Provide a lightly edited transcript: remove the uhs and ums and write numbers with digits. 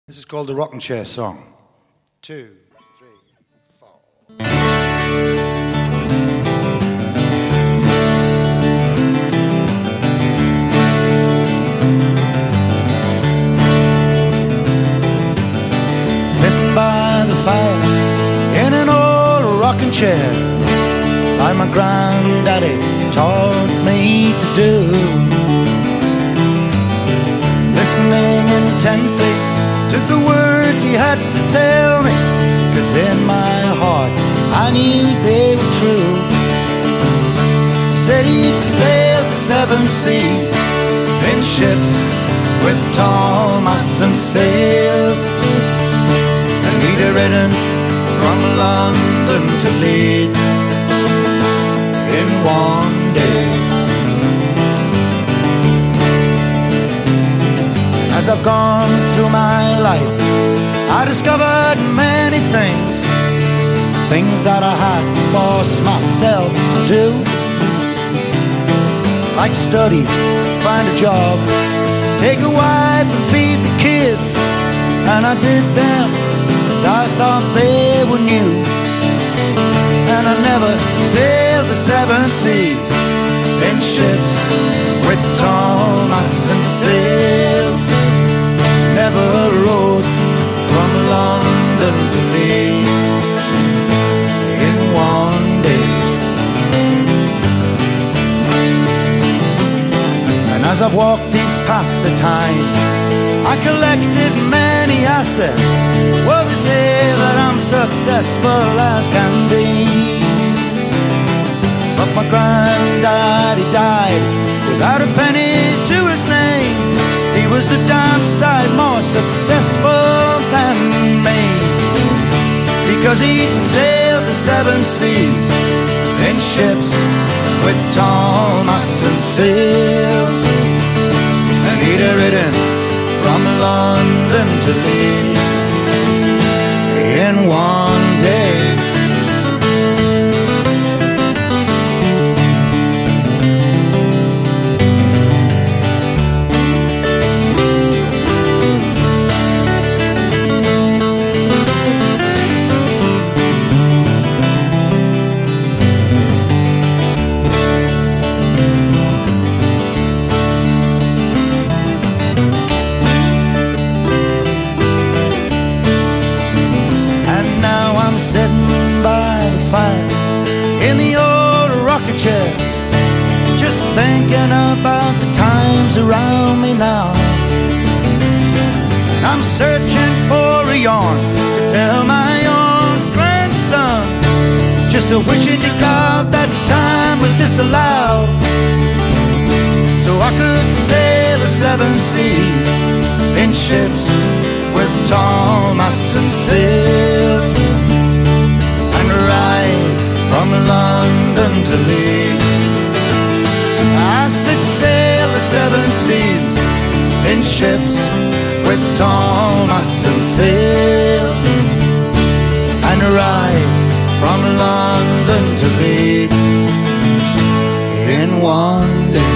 This is called the Rocking Chair Song. 2, 3, 4. Sitting by the fire in an old rocking chair, like my granddaddy taught me to do, listening intently to the words he had to tell me, 'cause in my heart I knew they were true. Said he'd sailed the 7 seas in ships with tall masts and sails, and he'd ridden from London to Leeds in one day. As I've gone through my life, I discovered many things, things that I had to force myself to do, like study, find a job, take a wife and feed the kids, and I did them as I thought they were new. And I never sailed the 7 seas in ships with tall masts and sails, never rode from London to Leeds in one day. And as I've walked these paths of time, I collected many assets. Well, they say that I'm successful as can be, but my granddaddy died without a penny to his name. He was a damn sight more successful than me, because he'd sailed the 7 seas in ships with tall masts and sails, and he'd ridden from London to Leeds in one day. Sitting by the fire in the old rocking chair, just thinking about the times around me now. I'm searching for a yarn to tell my own grandson, just a wishing to God that time was disallowed, so I could sail the 7 seas in ships with tall masts and sails, ride from London to Leeds. I said sail the 7 seas in ships with tall masts and sails, and ride from London to Leeds in one day.